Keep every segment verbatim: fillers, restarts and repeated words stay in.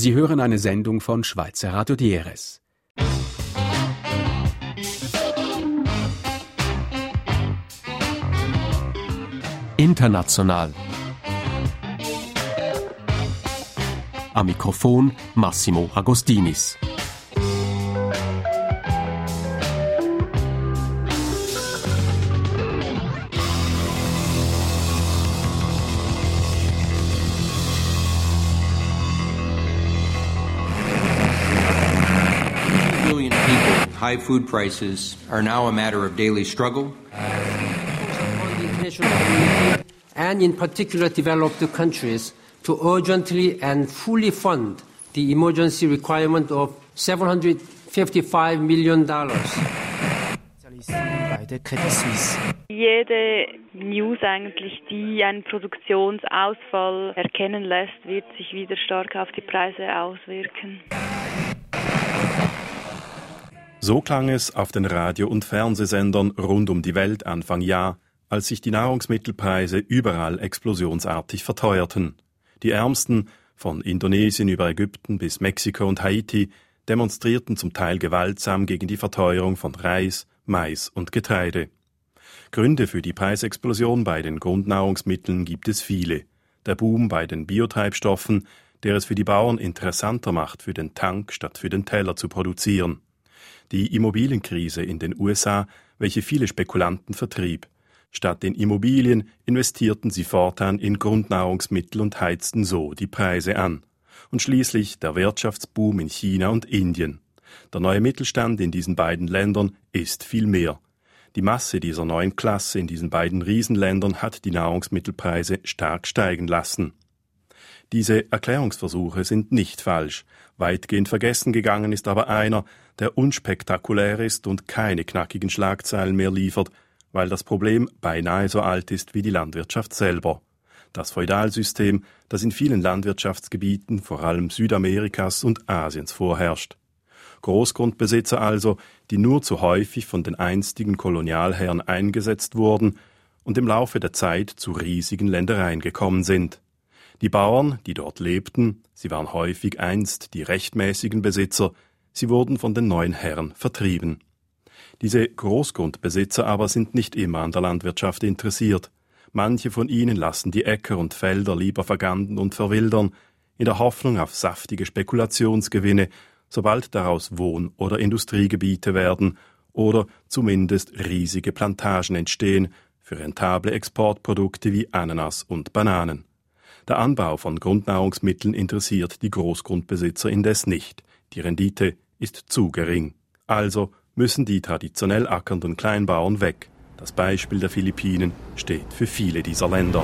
Sie hören eine Sendung von Schweizer Radio D R S. International. Am Mikrofon Massimo Agostinis. High food prices are now a matter of daily struggle. And in particular developed countries to urgently and fully fund the emergency requirement of seven hundred fifty-five million dollars. Jede News eigentlich, die einen Produktionsausfall erkennen lässt, wird sich wieder stark auf die Preise auswirken. So klang es auf den Radio- und Fernsehsendern rund um die Welt Anfang Jahr, als sich die Nahrungsmittelpreise überall explosionsartig verteuerten. Die Ärmsten, von Indonesien über Ägypten bis Mexiko und Haiti, demonstrierten zum Teil gewaltsam gegen die Verteuerung von Reis, Mais und Getreide. Gründe für die Preisexplosion bei den Grundnahrungsmitteln gibt es viele. Der Boom bei den Biotreibstoffen, der es für die Bauern interessanter macht, für den Tank statt für den Teller zu produzieren. Die Immobilienkrise in den U S A, welche viele Spekulanten vertrieb. Statt in Immobilien investierten sie fortan in Grundnahrungsmittel und heizten so die Preise an. Und schließlich der Wirtschaftsboom in China und Indien. Der neue Mittelstand in diesen beiden Ländern ist viel mehr. Die Masse dieser neuen Klasse in diesen beiden Riesenländern hat die Nahrungsmittelpreise stark steigen lassen. Diese Erklärungsversuche sind nicht falsch. Weitgehend vergessen gegangen ist aber einer, der unspektakulär ist und keine knackigen Schlagzeilen mehr liefert, weil das Problem beinahe so alt ist wie die Landwirtschaft selber. Das Feudalsystem, das in vielen Landwirtschaftsgebieten, vor allem Südamerikas und Asiens, vorherrscht. Großgrundbesitzer also, die nur zu häufig von den einstigen Kolonialherren eingesetzt wurden und im Laufe der Zeit zu riesigen Ländereien gekommen sind. Die Bauern, die dort lebten, sie waren häufig einst die rechtmäßigen Besitzer, sie wurden von den neuen Herren vertrieben. Diese Großgrundbesitzer aber sind nicht immer an der Landwirtschaft interessiert. Manche von ihnen lassen die Äcker und Felder lieber verganden und verwildern, in der Hoffnung auf saftige Spekulationsgewinne, sobald daraus Wohn- oder Industriegebiete werden oder zumindest riesige Plantagen entstehen für rentable Exportprodukte wie Ananas und Bananen. Der Anbau von Grundnahrungsmitteln interessiert die Großgrundbesitzer indes nicht. Die Rendite ist zu gering. Also müssen die traditionell ackernden Kleinbauern weg. Das Beispiel der Philippinen steht für viele dieser Länder.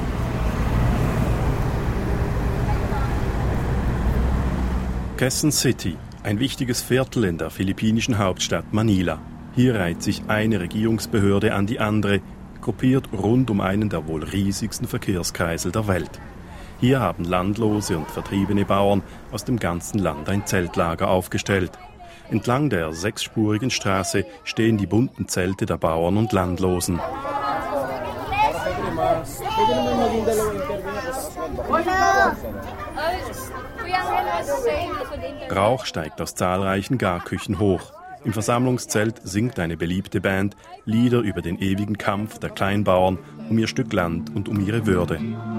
Quezon City, ein wichtiges Viertel in der philippinischen Hauptstadt Manila. Hier reiht sich eine Regierungsbehörde an die andere, gruppiert rund um einen der wohl riesigsten Verkehrskreisel der Welt. Hier haben landlose und vertriebene Bauern aus dem ganzen Land ein Zeltlager aufgestellt. Entlang der sechsspurigen Straße stehen die bunten Zelte der Bauern und Landlosen. Rauch steigt aus zahlreichen Garküchen hoch. Im Versammlungszelt singt eine beliebte Band Lieder über den ewigen Kampf der Kleinbauern um ihr Stück Land und um ihre Würde.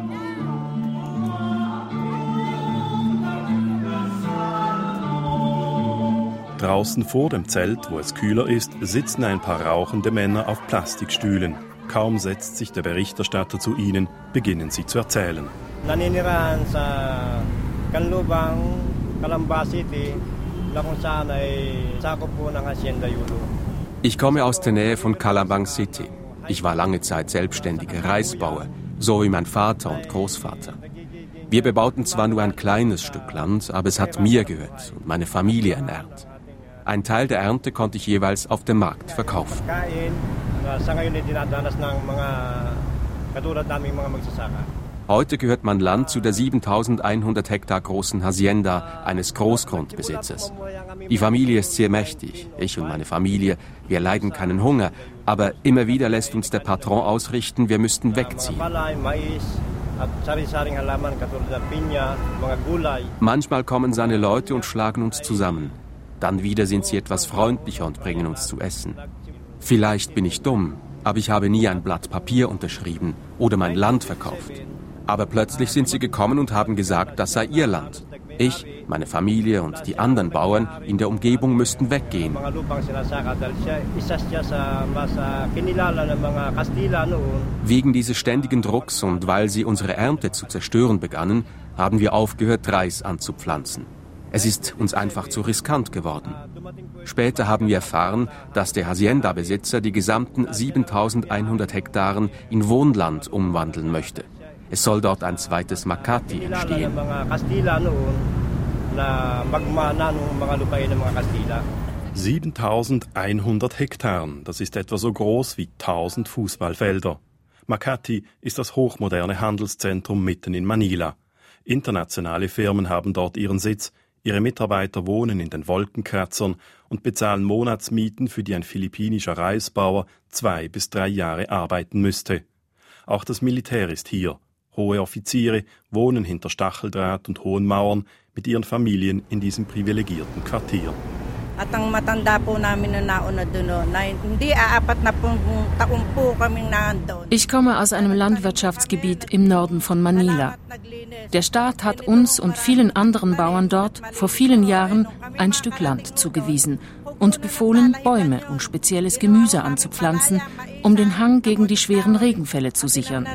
Draußen vor dem Zelt, wo es kühler ist, sitzen ein paar rauchende Männer auf Plastikstühlen. Kaum setzt sich der Berichterstatter zu ihnen, beginnen sie zu erzählen. Naninirahan sa Canlubang, Calamba City, na kung saan ay sakop po ng Hacienda Yulu. Ich komme aus der Nähe von Calabang City. Ich war lange Zeit selbstständiger Reisbauer, so wie mein Vater und Großvater. Wir bebauten zwar nur ein kleines Stück Land, aber es hat mir gehört und meine Familie ernährt. Ein Teil der Ernte konnte ich jeweils auf dem Markt verkaufen. Heute gehört mein Land zu der siebentausendeinhundert Hektar großen Hacienda eines Großgrundbesitzers. Die Familie ist sehr mächtig. Ich und meine Familie, wir leiden keinen Hunger, aber immer wieder lässt uns der Patron ausrichten, wir müssten wegziehen. Manchmal kommen seine Leute und schlagen uns zusammen. Dann wieder sind sie etwas freundlicher und bringen uns zu essen. Vielleicht bin ich dumm, aber ich habe nie ein Blatt Papier unterschrieben oder mein Land verkauft. Aber plötzlich sind sie gekommen und haben gesagt, das sei ihr Land. Ich, meine Familie und die anderen Bauern in der Umgebung müssten weggehen. Wegen dieses ständigen Drucks und weil sie unsere Ernte zu zerstören begannen, haben wir aufgehört, Reis anzupflanzen. Es ist uns einfach zu riskant geworden. Später haben wir erfahren, dass der Hacienda-Besitzer die gesamten siebentausendeinhundert Hektaren in Wohnland umwandeln möchte. Es soll dort ein zweites Makati entstehen. siebentausendeinhundert Hektaren, das ist etwa so groß wie tausend Fußballfelder. Makati ist das hochmoderne Handelszentrum mitten in Manila. Internationale Firmen haben dort ihren Sitz, ihre Mitarbeiter wohnen in den Wolkenkratzern und bezahlen Monatsmieten, für die ein philippinischer Reisbauer zwei bis drei Jahre arbeiten müsste. Auch das Militär ist hier. Hohe Offiziere wohnen hinter Stacheldraht und hohen Mauern mit ihren Familien in diesem privilegierten Quartier. At ang matanda po namin na nauna doon na hindi aapat na taon po kaming naandun. Ich komme aus einem Landwirtschaftsgebiet im Norden von Manila. Der Staat hat uns und vielen anderen Bauern dort vor vielen Jahren ein Stück Land zugewiesen und befohlen, Bäume und spezielles Gemüse anzupflanzen, um den Hang gegen die schweren Regenfälle zu sichern.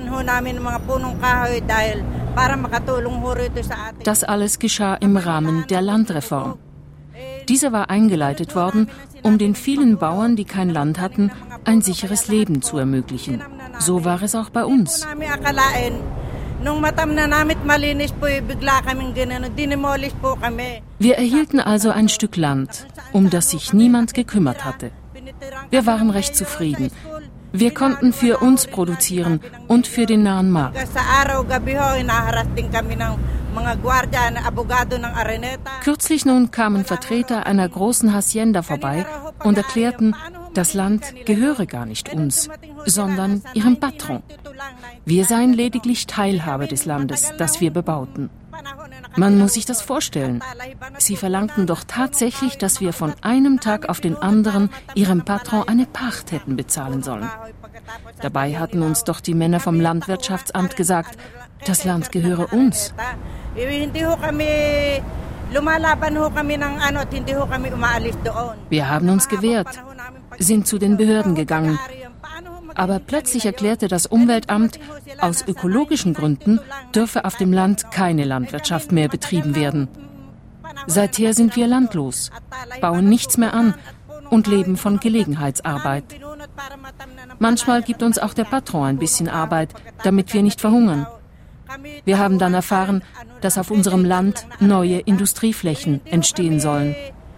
Das alles geschah im Rahmen der Landreform. Diese war eingeleitet worden, um den vielen Bauern, die kein Land hatten, ein sicheres Leben zu ermöglichen. So war es auch bei uns. Wir erhielten also ein Stück Land, um das sich niemand gekümmert hatte. Wir waren recht zufrieden. Wir konnten für uns produzieren und für den nahen Markt. Kürzlich nun kamen Vertreter einer großen Hacienda vorbei und erklärten, das Land gehöre gar nicht uns, sondern ihrem Patron. Wir seien lediglich Teilhaber des Landes, das wir bebauten. Man muss sich das vorstellen. Sie verlangten doch tatsächlich, dass wir von einem Tag auf den anderen ihrem Patron eine Pacht hätten bezahlen sollen. Dabei hatten uns doch die Männer vom Landwirtschaftsamt gesagt, das Land gehöre uns. Wir haben uns gewehrt, sind zu den Behörden gegangen. Aber plötzlich erklärte das Umweltamt, aus ökologischen Gründen dürfe auf dem Land keine Landwirtschaft mehr betrieben werden. Seither sind wir landlos, bauen nichts mehr an und leben von Gelegenheitsarbeit. Manchmal gibt uns auch der Patron ein bisschen Arbeit, damit wir nicht verhungern. Wir haben dann erfahren, dass auf unserem Land neue Industrieflächen entstehen sollen.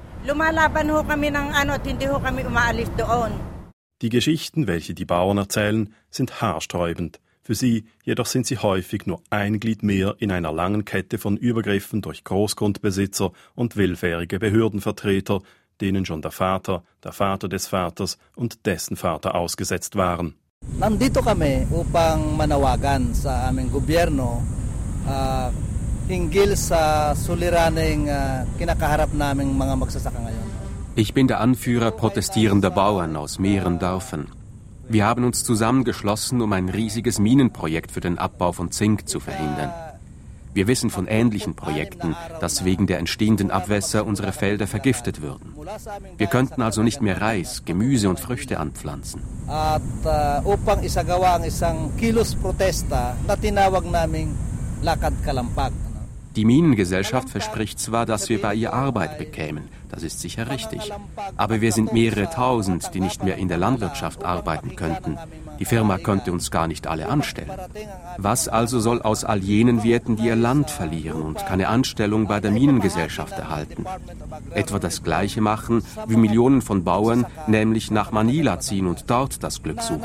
Die Geschichten, welche die Bauern erzählen, sind haarsträubend. Für sie jedoch sind sie häufig nur ein Glied mehr in einer langen Kette von Übergriffen durch Großgrundbesitzer und willfährige Behördenvertreter, denen schon der Vater, der Vater des Vaters und dessen Vater ausgesetzt waren. Nandito kami upang manawagan sa aming gobyerno uh, hinggil sa suliraning uh, kinakaharap naming mga magsasaka ngayon. Ich bin der Anführer protestierender Bauern aus mehreren Dörfern. Wir haben uns zusammengeschlossen, um ein riesiges Minenprojekt für den Abbau von Zink zu verhindern. Wir wissen von ähnlichen Projekten, dass wegen der entstehenden Abwässer unsere Felder vergiftet würden. Wir könnten also nicht mehr Reis, Gemüse und Früchte anpflanzen. At uh, upang isagawa ang isang kilos protesta na tinawag naming Lakad Kalampag. Die Minengesellschaft verspricht zwar, dass wir bei ihr Arbeit bekämen, das ist sicher richtig, aber wir sind mehrere tausend, die nicht mehr in der Landwirtschaft arbeiten könnten. Die Firma könnte uns gar nicht alle anstellen. Was also soll aus all jenen werden, die ihr Land verlieren und keine Anstellung bei der Minengesellschaft erhalten? Etwa das Gleiche machen, wie Millionen von Bauern, nämlich nach Manila ziehen und dort das Glück suchen.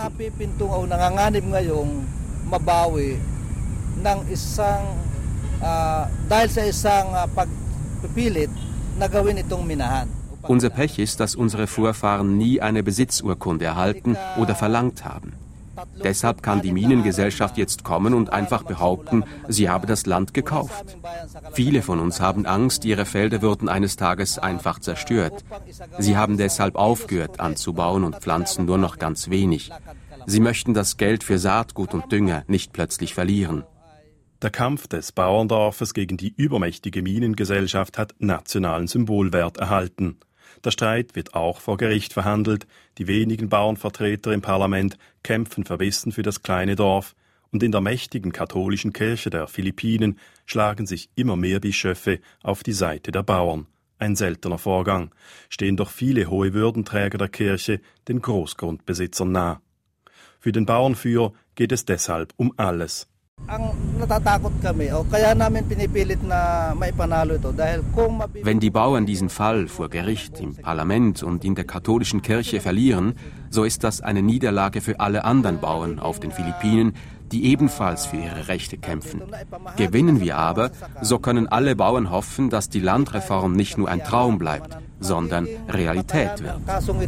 Unser Pech ist, dass unsere Vorfahren nie eine Besitzurkunde erhalten oder verlangt haben. Deshalb kann die Minengesellschaft jetzt kommen und einfach behaupten, sie habe das Land gekauft. Viele von uns haben Angst, ihre Felder würden eines Tages einfach zerstört. Sie haben deshalb aufgehört anzubauen und pflanzen nur noch ganz wenig. Sie möchten das Geld für Saatgut und Dünger nicht plötzlich verlieren. Der Kampf des Bauerndorfes gegen die übermächtige Minengesellschaft hat nationalen Symbolwert erhalten. Der Streit wird auch vor Gericht verhandelt. Die wenigen Bauernvertreter im Parlament kämpfen verbissen für das kleine Dorf. Und in der mächtigen katholischen Kirche der Philippinen schlagen sich immer mehr Bischöfe auf die Seite der Bauern. Ein seltener Vorgang, stehen doch viele hohe Würdenträger der Kirche den Großgrundbesitzern nah. Für den Bauernführer geht es deshalb um alles. Wenn die Bauern diesen Fall vor Gericht, im Parlament und in der katholischen Kirche verlieren, so ist das eine Niederlage für alle anderen Bauern auf den Philippinen, die ebenfalls für ihre Rechte kämpfen. Gewinnen wir aber, so können alle Bauern hoffen, dass die Landreform nicht nur ein Traum bleibt, sondern Realität wird.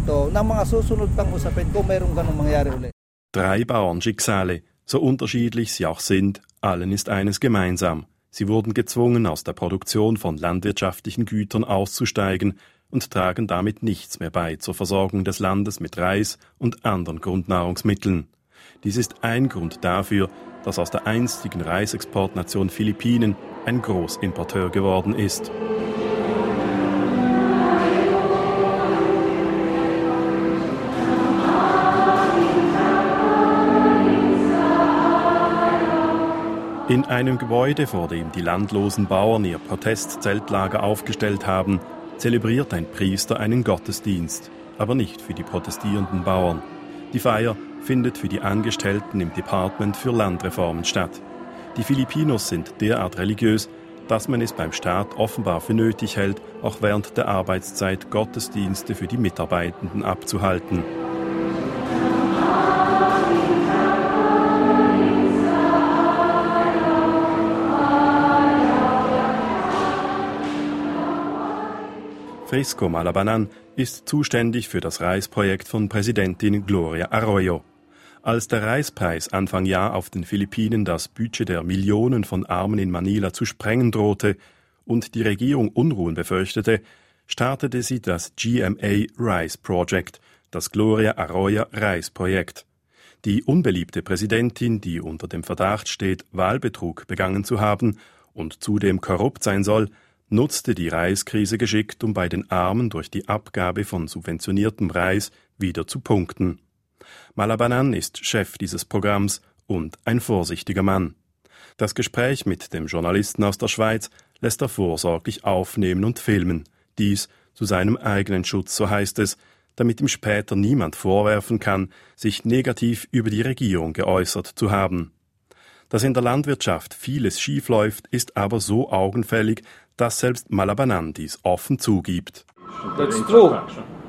Drei Bauernschicksale. So unterschiedlich sie auch sind, allen ist eines gemeinsam. Sie wurden gezwungen, aus der Produktion von landwirtschaftlichen Gütern auszusteigen und tragen damit nichts mehr bei zur Versorgung des Landes mit Reis und anderen Grundnahrungsmitteln. Dies ist ein Grund dafür, dass aus der einstigen Reisexportnation Philippinen ein Großimporteur geworden ist. In einem Gebäude, vor dem die landlosen Bauern ihr Protestzeltlager aufgestellt haben, zelebriert ein Priester einen Gottesdienst, aber nicht für die protestierenden Bauern. Die Feier findet für die Angestellten im Department für Landreformen statt. Die Filipinos sind derart religiös, dass man es beim Staat offenbar für nötig hält, auch während der Arbeitszeit Gottesdienste für die Mitarbeitenden abzuhalten. Frisco Malabanan ist zuständig für das Reisprojekt von Präsidentin Gloria Arroyo. Als der Reispreis Anfang Jahr auf den Philippinen das Budget der Millionen von Armen in Manila zu sprengen drohte und die Regierung Unruhen befürchtete, startete sie das G M A Rice Project, das Gloria Arroyo Reisprojekt. Die unbeliebte Präsidentin, die unter dem Verdacht steht, Wahlbetrug begangen zu haben und zudem korrupt sein soll, nutzte die Reiskrise geschickt, um bei den Armen durch die Abgabe von subventioniertem Reis wieder zu punkten. Malabanan ist Chef dieses Programms und ein vorsichtiger Mann. Das Gespräch mit dem Journalisten aus der Schweiz lässt er vorsorglich aufnehmen und filmen. Dies zu seinem eigenen Schutz, so heißt es, damit ihm später niemand vorwerfen kann, sich negativ über die Regierung geäußert zu haben. Dass in der Landwirtschaft vieles schiefläuft, ist aber so augenfällig, dass selbst Malabanan dies offen zugibt. That's true,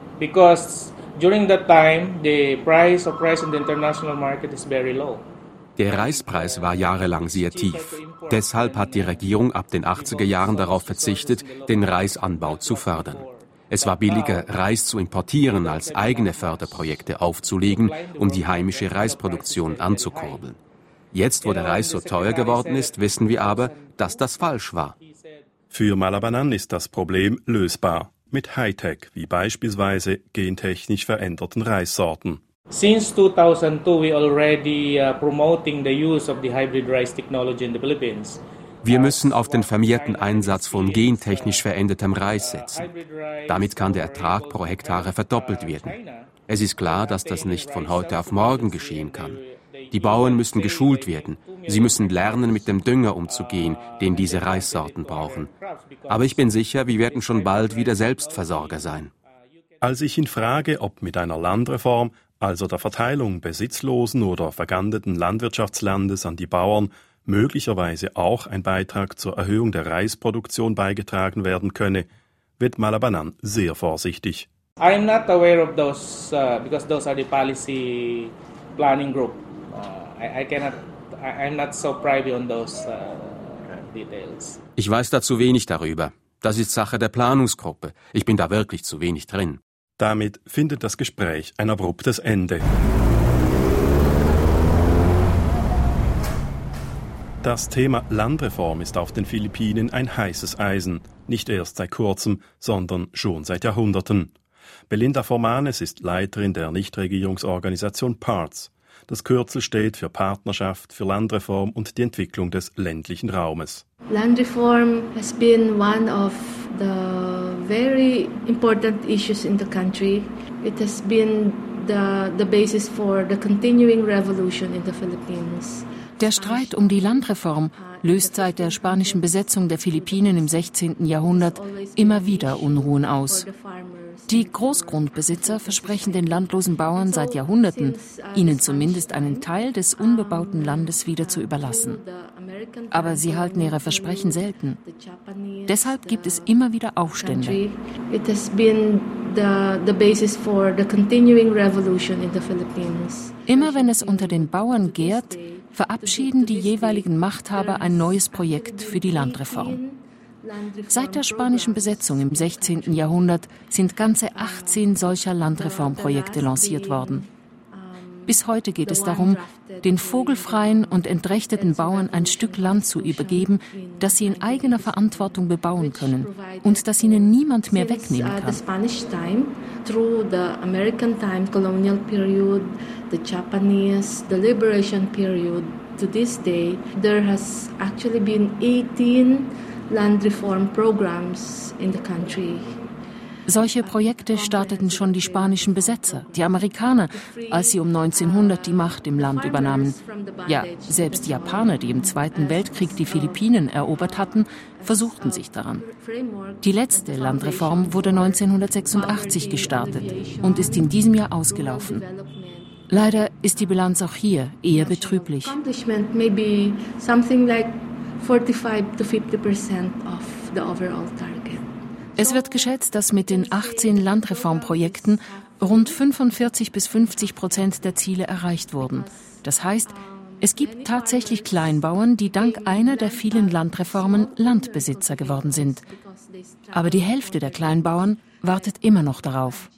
because during that time the price of rice in the international market is very low. Der Reispreis war jahrelang sehr tief. Deshalb hat die Regierung ab den achtziger Jahren darauf verzichtet, den Reisanbau zu fördern. Es war billiger, Reis zu importieren, als eigene Förderprojekte aufzulegen, um die heimische Reisproduktion anzukurbeln. Jetzt, wo der Reis so teuer geworden ist, wissen wir aber, dass das falsch war. Für Malabanan ist das Problem lösbar, mit Hightech, wie beispielsweise gentechnisch veränderten Reissorten. Since two thousand two we already uh, promoting the use of the hybrid rice technology in the Philippines. Wir müssen auf den vermehrten Einsatz von gentechnisch verändertem Reis setzen. Damit kann der Ertrag pro Hektare verdoppelt werden. Es ist klar, dass das nicht von heute auf morgen geschehen kann. Die Bauern müssen geschult werden. Sie müssen lernen, mit dem Dünger umzugehen, den diese Reissorten brauchen. Aber ich bin sicher, wir werden schon bald wieder Selbstversorger sein. Als ich ihn frage, ob mit einer Landreform, also der Verteilung besitzlosen oder vergandeten Landwirtschaftslandes an die Bauern, möglicherweise auch ein Beitrag zur Erhöhung der Reisproduktion beigetragen werden könne, wird Malabanan sehr vorsichtig. I'm not aware of those, uh, because those are the policy planning group. Uh, I, I cannot, I, I'm not so privy on those uh, details. Ich weiß da zu wenig darüber. Das ist Sache der Planungsgruppe. Ich bin da wirklich zu wenig drin. Damit findet das Gespräch ein abruptes Ende. Das Thema Landreform ist auf den Philippinen ein heißes Eisen, nicht erst seit kurzem, sondern schon seit Jahrhunderten. Belinda Formanes ist Leiterin der Nichtregierungsorganisation PARTS. Das Kürzel steht für Partnerschaft für Landreform und die Entwicklung des ländlichen Raumes. Land reform has been one of the very important issues in the country. It has been the, the basis for the continuing revolution in the Philippines. Der Streit um die Landreform löst seit der spanischen Besetzung der Philippinen im sechzehnten Jahrhundert immer wieder Unruhen aus. Die Großgrundbesitzer versprechen den landlosen Bauern seit Jahrhunderten, ihnen zumindest einen Teil des unbebauten Landes wieder zu überlassen. Aber sie halten ihre Versprechen selten. Deshalb gibt es immer wieder Aufstände. It has been the, the basis for the continuing revolution in the Philippines. Immer wenn es unter den Bauern gärt, verabschieden die jeweiligen Machthaber ein neues Projekt für die Landreform. Seit der spanischen Besetzung im sechzehnten Jahrhundert sind ganze achtzehn solcher Landreformprojekte lanciert worden. Bis heute geht es darum, den vogelfreien und entrechteten Bauern ein Stück Land zu übergeben, das sie in eigener Verantwortung bebauen können und das ihnen niemand mehr wegnehmen kann. Through the American time, colonial period, the Japanese, the liberation period, to this day, there has actually been eighteen land reform programs in the country. Solche Projekte starteten schon die spanischen Besetzer, die Amerikaner, als sie um neunzehnhundert die Macht im Land übernahmen. Ja, selbst die Japaner, die im Zweiten Weltkrieg die Philippinen erobert hatten, versuchten sich daran. Die letzte Landreform wurde neunzehnhundertsechsundachtzig gestartet und ist in diesem Jahr ausgelaufen. Leider ist die Bilanz auch hier eher betrüblich. Maybe something like forty-five to fifty percent of the overall target. Es wird geschätzt, dass mit den achtzehn Landreformprojekten rund fünfundvierzig bis fünfzig Prozent der Ziele erreicht wurden. Das heißt, es gibt tatsächlich Kleinbauern, die dank einer der vielen Landreformen Landbesitzer geworden sind. Aber die Hälfte der Kleinbauern wartet immer noch darauf.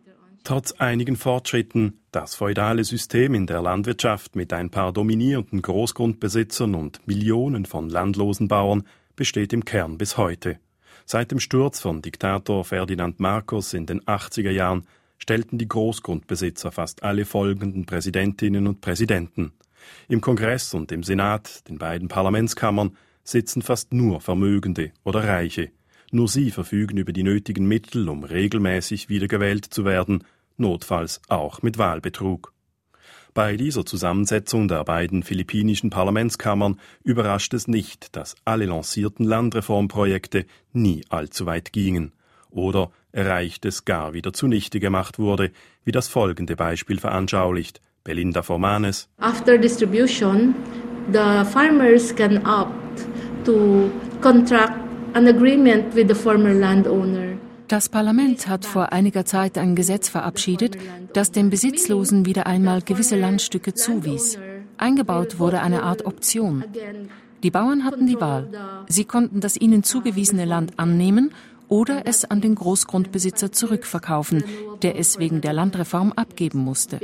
Trotz einigen Fortschritten, das feudale System in der Landwirtschaft mit ein paar dominierenden Großgrundbesitzern und Millionen von landlosen Bauern besteht im Kern bis heute. Seit dem Sturz von Diktator Ferdinand Marcos in den achtziger Jahren stellten die Großgrundbesitzer fast alle folgenden Präsidentinnen und Präsidenten. Im Kongress und im Senat, den beiden Parlamentskammern, sitzen fast nur Vermögende oder Reiche. Nur sie verfügen über die nötigen Mittel, um regelmäßig wiedergewählt zu werden, notfalls auch mit Wahlbetrug. Bei dieser Zusammensetzung der beiden philippinischen Parlamentskammern überrascht es nicht, dass alle lancierten Landreformprojekte nie allzu weit gingen oder Erreichtes gar wieder zunichte gemacht wurde, wie das folgende Beispiel veranschaulicht. Belinda Formanes. After distribution, the farmers can opt to contract an agreement with the former landowner. Das Parlament hat vor einiger Zeit ein Gesetz verabschiedet, das den Besitzlosen wieder einmal gewisse Landstücke zuwies. Eingebaut wurde eine Art Option. Die Bauern hatten die Wahl. Sie konnten das ihnen zugewiesene Land annehmen oder es an den Großgrundbesitzer zurückverkaufen, der es wegen der Landreform abgeben musste.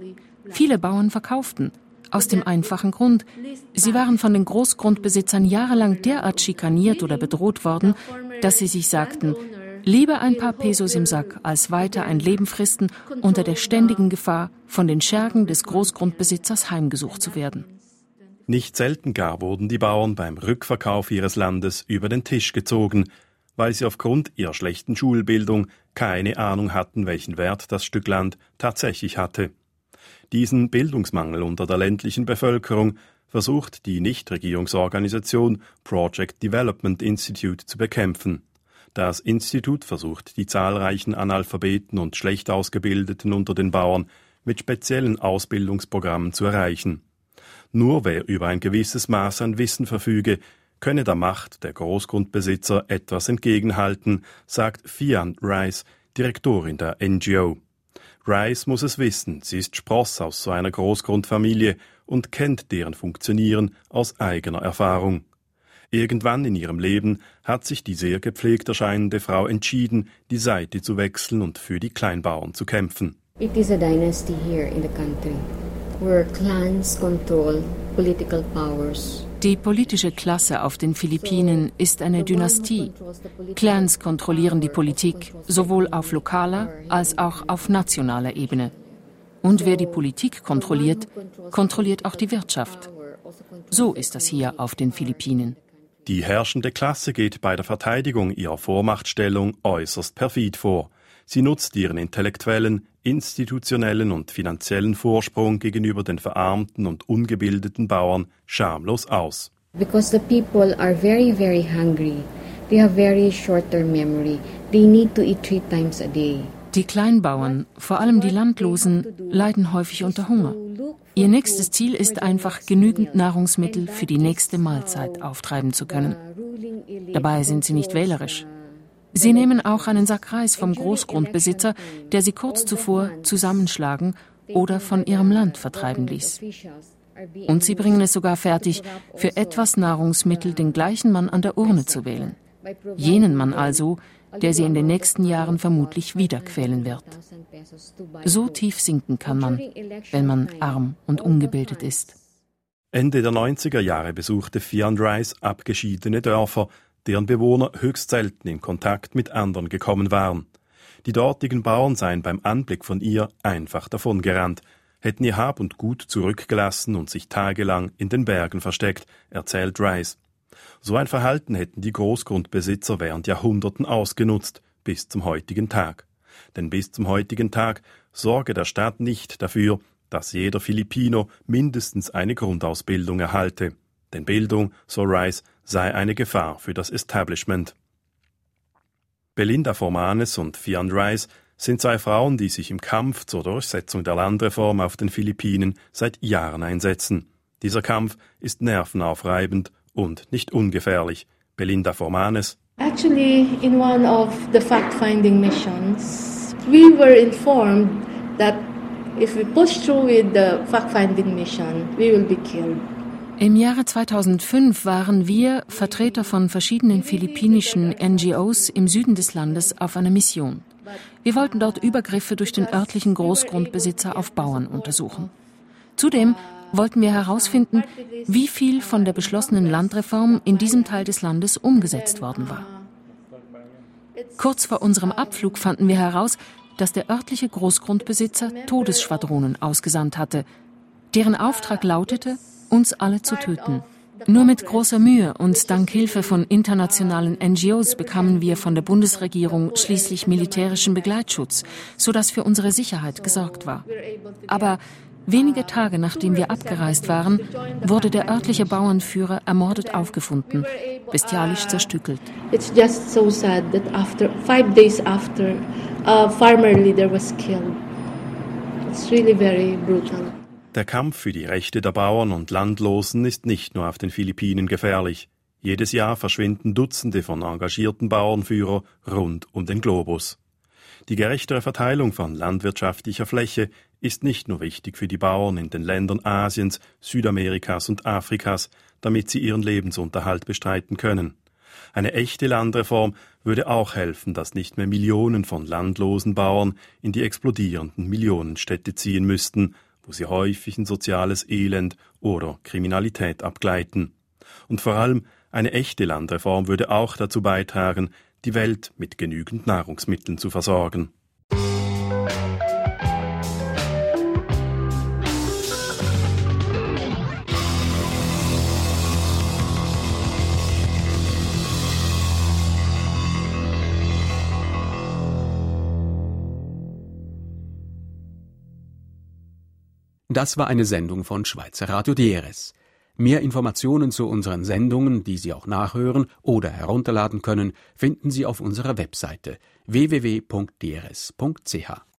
Viele Bauern verkauften. Aus dem einfachen Grund, sie waren von den Großgrundbesitzern jahrelang derart schikaniert oder bedroht worden, dass sie sich sagten, lieber ein paar Pesos im Sack, als weiter ein Leben fristen unter der ständigen Gefahr, von den Schergen des Großgrundbesitzers heimgesucht zu werden. Nicht selten gar wurden die Bauern beim Rückverkauf ihres Landes über den Tisch gezogen, weil sie aufgrund ihrer schlechten Schulbildung keine Ahnung hatten, welchen Wert das Stück Land tatsächlich hatte. Diesen Bildungsmangel unter der ländlichen Bevölkerung versucht die Nichtregierungsorganisation Project Development Institute zu bekämpfen. Das Institut versucht, die zahlreichen Analphabeten und schlecht Ausgebildeten unter den Bauern mit speziellen Ausbildungsprogrammen zu erreichen. Nur wer über ein gewisses Maß an Wissen verfüge, könne der Macht der Großgrundbesitzer etwas entgegenhalten, sagt Fian Rice, Direktorin der N G O. Rice muss es wissen, sie ist Spross aus so einer Großgrundfamilie und kennt deren Funktionieren aus eigener Erfahrung. Irgendwann in ihrem Leben hat sich die sehr gepflegt erscheinende Frau entschieden, die Seite zu wechseln und für die Kleinbauern zu kämpfen. It is a dynasty here in the country, where clans control political powers. Die politische Klasse auf den Philippinen ist eine Dynastie. Clans kontrollieren die Politik, sowohl auf lokaler als auch auf nationaler Ebene. Und wer die Politik kontrolliert, kontrolliert auch die Wirtschaft. So ist das hier auf den Philippinen. Die herrschende Klasse geht bei der Verteidigung ihrer Vormachtstellung äußerst perfid vor. Sie nutzt ihren intellektuellen, institutionellen und finanziellen Vorsprung gegenüber den verarmten und ungebildeten Bauern schamlos aus. Because the people are very, very hungry. They have very short-term memory. They need to eat three times a day. Die Kleinbauern, vor allem die Landlosen, leiden häufig unter Hunger. Ihr nächstes Ziel ist einfach, genügend Nahrungsmittel für die nächste Mahlzeit auftreiben zu können. Dabei sind sie nicht wählerisch. Sie nehmen auch einen Sack Reis vom Großgrundbesitzer, der sie kurz zuvor zusammenschlagen oder von ihrem Land vertreiben ließ. Und sie bringen es sogar fertig, für etwas Nahrungsmittel den gleichen Mann an der Urne zu wählen. Jenen Mann also, der sie in den nächsten Jahren vermutlich wieder quälen wird. So tief sinken kann man, wenn man arm und ungebildet ist. Ende der neunziger Jahre besuchte Fian Rice abgeschiedene Dörfer, deren Bewohner höchst selten in Kontakt mit anderen gekommen waren. Die dortigen Bauern seien beim Anblick von ihr einfach davongerannt, hätten ihr Hab und Gut zurückgelassen und sich tagelang in den Bergen versteckt, erzählt Rice. So ein Verhalten hätten die Großgrundbesitzer während Jahrhunderten ausgenutzt, bis zum heutigen Tag. Denn bis zum heutigen Tag sorge der Staat nicht dafür, dass jeder Filipino mindestens eine Grundausbildung erhalte. Denn Bildung, so Rice, sei eine Gefahr für das Establishment. Belinda Formanes und Fian Rice sind zwei Frauen, die sich im Kampf zur Durchsetzung der Landreform auf den Philippinen seit Jahren einsetzen. Dieser Kampf ist nervenaufreibend und nicht ungefährlich. Belinda Formanes. Actually, in one of the fact-finding missions, we were informed that if we push through with the fact-finding mission, we will be killed. Im Jahre zweitausendfünf waren wir, Vertreter von verschiedenen philippinischen N G Os im Süden des Landes, auf einer Mission. Wir wollten dort Übergriffe durch den örtlichen Großgrundbesitzer auf Bauern untersuchen. Zudem wollten wir herausfinden, wie viel von der beschlossenen Landreform in diesem Teil des Landes umgesetzt worden war. Kurz vor unserem Abflug fanden wir heraus, dass der örtliche Großgrundbesitzer Todesschwadronen ausgesandt hatte, deren Auftrag lautete, uns alle zu töten. Nur mit großer Mühe und dank Hilfe von internationalen N G Os bekamen wir von der Bundesregierung schließlich militärischen Begleitschutz, sodass für unsere Sicherheit gesorgt war. Aber wenige Tage nachdem wir abgereist waren, wurde der örtliche Bauernführer ermordet aufgefunden, bestialisch zerstückelt. It's just so sad that after five days after, a farmer leader was killed. It's really very brutal. Der Kampf für die Rechte der Bauern und Landlosen ist nicht nur auf den Philippinen gefährlich. Jedes Jahr verschwinden Dutzende von engagierten Bauernführern rund um den Globus. Die gerechtere Verteilung von landwirtschaftlicher Fläche ist nicht nur wichtig für die Bauern in den Ländern Asiens, Südamerikas und Afrikas, damit sie ihren Lebensunterhalt bestreiten können. Eine echte Landreform würde auch helfen, dass nicht mehr Millionen von landlosen Bauern in die explodierenden Millionenstädte ziehen müssten, wo sie häufig in soziales Elend oder Kriminalität abgleiten. Und vor allem eine echte Landreform würde auch dazu beitragen, die Welt mit genügend Nahrungsmitteln zu versorgen. Das war eine Sendung von Schweizer Radio D R S. Mehr Informationen zu unseren Sendungen, die Sie auch nachhören oder herunterladen können, finden Sie auf unserer Webseite w w w punkt d r s punkt c h.